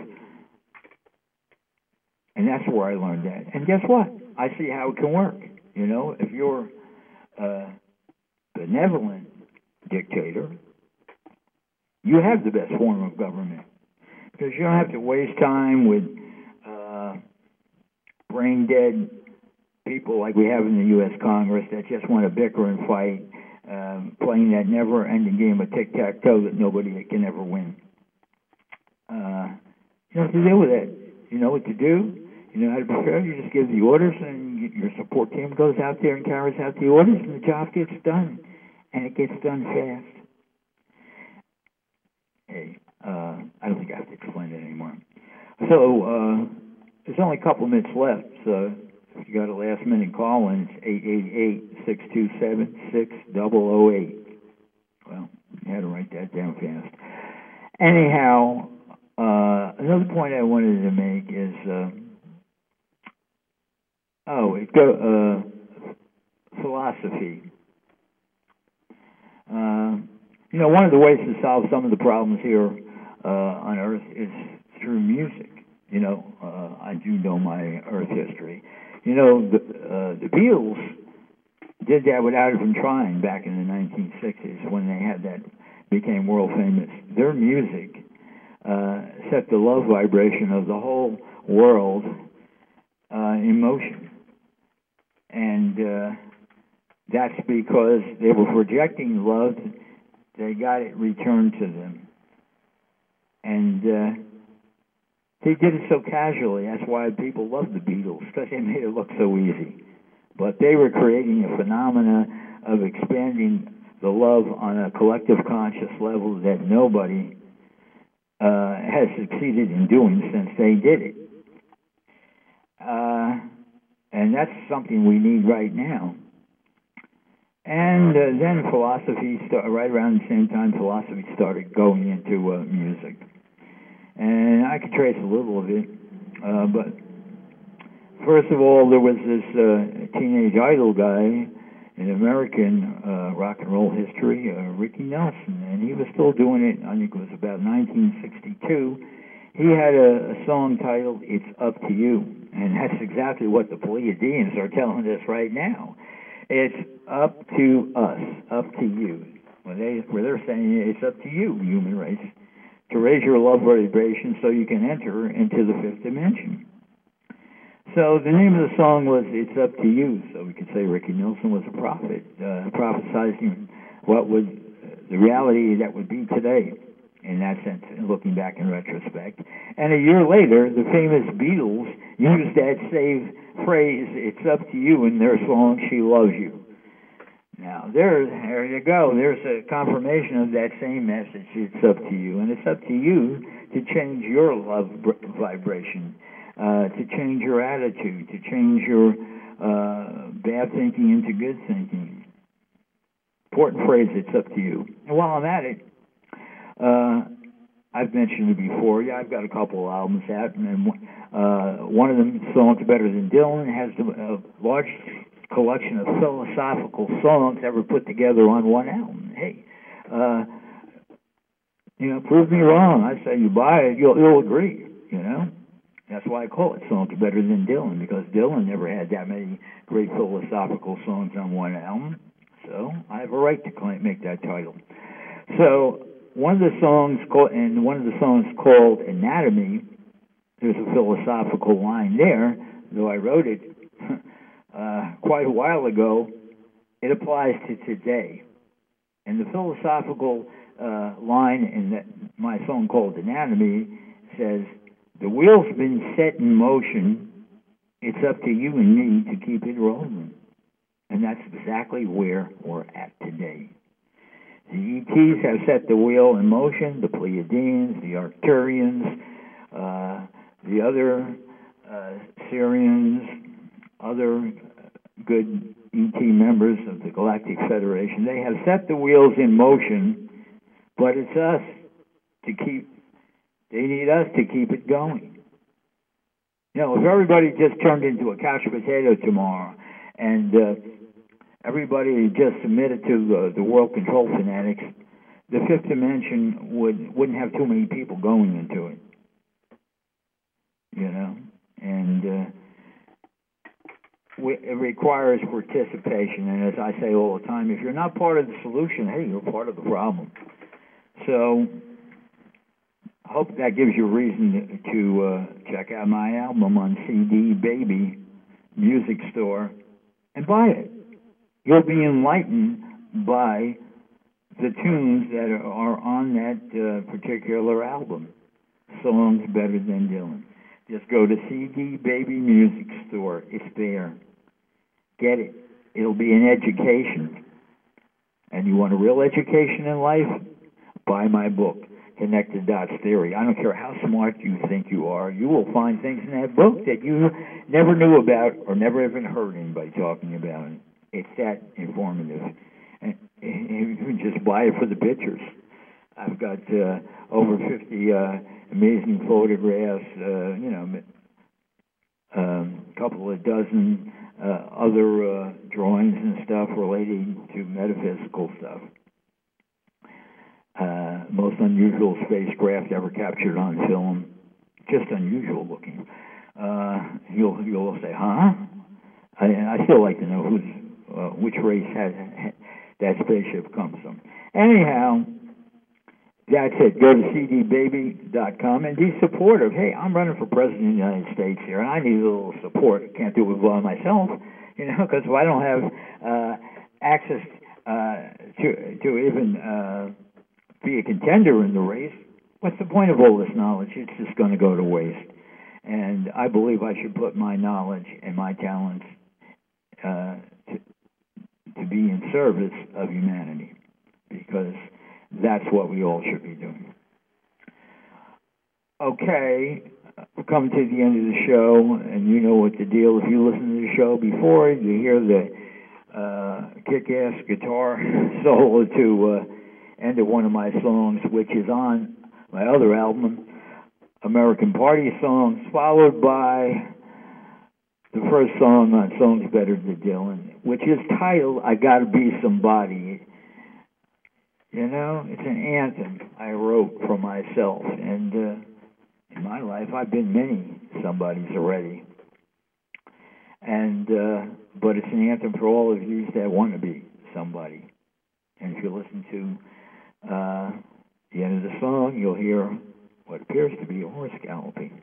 And that's where I learned that. And guess what? I see how it can work. You know, if you're a benevolent dictator, you have the best form of government because you don't have to waste time with uh, brain-dead people like we have in the U S Congress that just want to bicker and fight, um, playing that never-ending game of tic-tac-toe that nobody can ever win. Uh, you don't have to deal with that. You know what to do. You know how to prepare. You just give the orders, and your support team goes out there and carries out the orders, and the job gets done, and it gets done fast. Hey, uh, I don't think I have to explain that anymore. So uh, there's only a couple minutes left, so if you got a last-minute call in, it's eight eight eight, six two seven, six zero zero eight. Well, you had to write that down fast. Anyhow, uh, another point I wanted to make is, uh, oh, it go, uh, philosophy. Uh, you know, one of the ways to solve some of the problems here uh, on Earth is through music. You know, uh, I do know my Earth history. You know, the, uh, the Beatles did that without even trying back in the nineteen sixties when they had that, became world famous. Their music uh, set the love vibration of the whole world uh, in motion. And uh, that's because they were projecting love. They got it returned to them. And uh, they did it so casually. That's why people loved the Beatles, because they made it look so easy. But they were creating a phenomena of expanding the love on a collective conscious level that nobody uh, has succeeded in doing since they did it. Uh, and that's something we need right now. And uh, then philosophy, start, right around the same time, philosophy started going into uh, music. And I could trace a little of it, uh, but first of all, there was this uh, teenage idol guy in American uh, rock and roll history, uh, Ricky Nelson, and he was still doing it, I think it was about nineteen sixty-two. He had a, a song titled, It's Up to You, and that's exactly what the Pleiadians are telling us right now. It's up to us, up to you. When they, where they're saying it's up to you, human race, to raise your love vibration so you can enter into the fifth dimension. So the name of the song was It's Up to You. So we could say Ricky Nelson was a prophet, uh, prophesizing what would the reality that would be today, in that sense, looking back in retrospect. And a year later, the famous Beatles used that same phrase, It's Up to You, in their song She Loves You. Now, there, there you go. There's a confirmation of that same message. It's up to you. And it's up to you to change your love vibration, uh, to change your attitude, to change your uh, bad thinking into good thinking. Important phrase, it's up to you. And while I'm at it, uh, I've mentioned it before. Yeah, I've got a couple of albums out, and uh, one of them, Songs Better Than Dylan, has a uh, large collection of philosophical songs that were put together on one album. Hey, uh, you know, prove me wrong. I say you buy it, you'll, you'll agree, you know. That's why I call it Songs Better Than Dylan, because Dylan never had that many great philosophical songs on one album. So I have a right to claim, make that title. So one of the songs, called, and one of the songs called Anatomy, there's a philosophical line there, though I wrote it uh, quite a while ago. It applies to today. And the philosophical uh, line in that, my song called Anatomy says, the wheel's been set in motion. It's up to you and me to keep it rolling. And that's exactly where we're at today. The E Ts have set the wheel in motion, the Pleiadians, the Arcturians, uh, the other uh, Syrians, other good E T members of the Galactic Federation. They have set the wheels in motion, but it's us to keep, they need us to keep it going. You know, if everybody just turned into a couch potato tomorrow and uh, everybody just submitted to the, the world control fanatics, the fifth dimension would, wouldn't have too many people going into it. You know? And uh, we, it requires participation. And as I say all the time, if you're not part of the solution, hey, you're part of the problem. So I hope that gives you a reason to, to uh, check out my album on C D Baby Music Store and buy it. You'll be enlightened by the tunes that are on that uh, particular album, Songs Better Than Dylan. Just go to C D Baby Music Store. It's there. Get it. It'll be an education. And you want a real education in life? Buy my book, Connected Dots Theory. I don't care how smart you think you are, you will find things in that book that you never knew about or never even heard anybody talking about. It's that informative. And you can just buy it for the pictures. I've got uh, over fifty uh, amazing photographs, uh, you know, a um, couple of dozen uh, other uh, drawings and stuff relating to metaphysical stuff. Uh, most unusual spacecraft ever captured on film. Just unusual looking. Uh, you'll you'll say, huh? I, I still like to know who's uh, which race has that spaceship comes from. Anyhow, that's it. Go to C D baby dot com and be supportive. Hey, I'm running for president of the United States here, and I need a little support. I can't do it by myself, you know, because if I don't have uh, access uh, to to even uh, be a contender in the race, what's the point of all this knowledge? It's just going to go to waste. And I believe I should put my knowledge and my talents uh, to, to be in service of humanity, because that's what we all should be doing. Okay, we're coming to the end of the show, and you know what the deal. If you listen to the show before, you hear the uh, kick-ass guitar solo to uh, end of one of my songs, which is on my other album, American Party Songs, followed by the first song on Songs Better Than Dylan, which is titled I Gotta Be Somebody. You know, it's an anthem I wrote for myself, and uh, in my life I've been many somebodies already. And uh, but it's an anthem for all of you that want to be somebody. And if you listen to Uh, the end of the song, you'll hear what appears to be a horse galloping.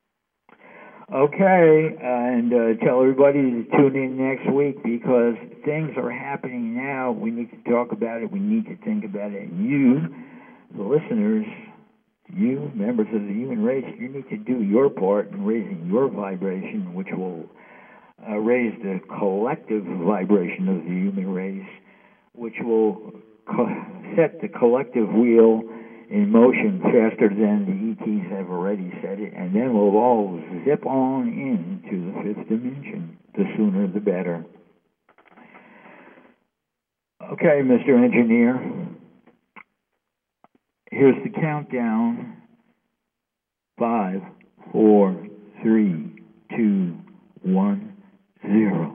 Okay, and uh, tell everybody to tune in next week because things are happening now. We need to talk about it. We need to think about it. And you, the listeners, you, members of the human race, you need to do your part in raising your vibration, which will uh, raise the collective vibration of the human race, which will co- set the collective wheel in motion faster than the E Ts have already set it, and then we'll all zip on into the fifth dimension. The sooner the better. Okay, Mister Engineer, here's the countdown. Five, four, three, two, one, zero.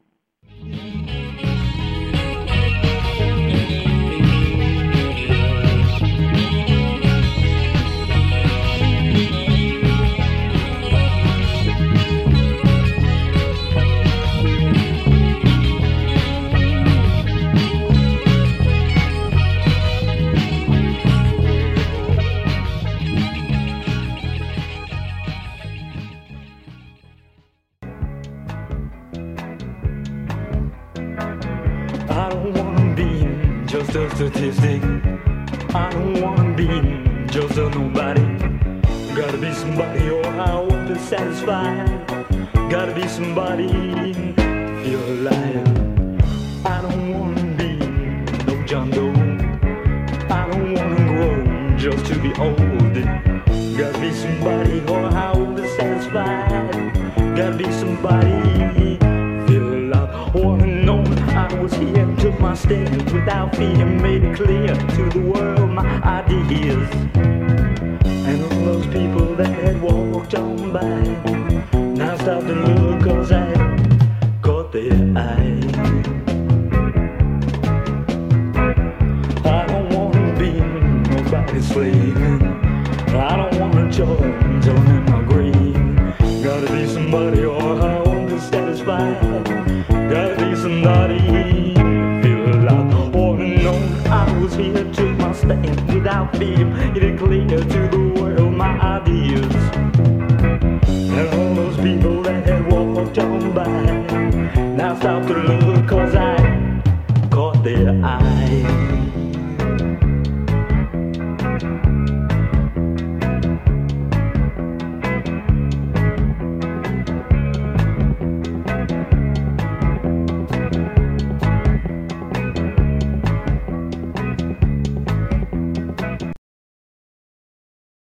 I don't wanna be just a statistic. I don't wanna be just a nobody. Gotta be somebody or I won't be satisfied. Gotta be somebody, feel alive. I don't wanna be no John Doe. I don't wanna grow just to be old. Gotta be somebody or I won't be satisfied. Gotta be somebody, feel alive. Wanna know I was here, took my stand without fear, made it clear to the world my ideas. And all those people that had walked on by now stop and look, cause I caught their eye. I don't wanna be nobody's slave. I don't wanna join, join in my grave. Gotta be somebody or I won't be satisfied. Gotta be somebody, feel alive. Wanna know I was here, took my stand without fear, made it clear to the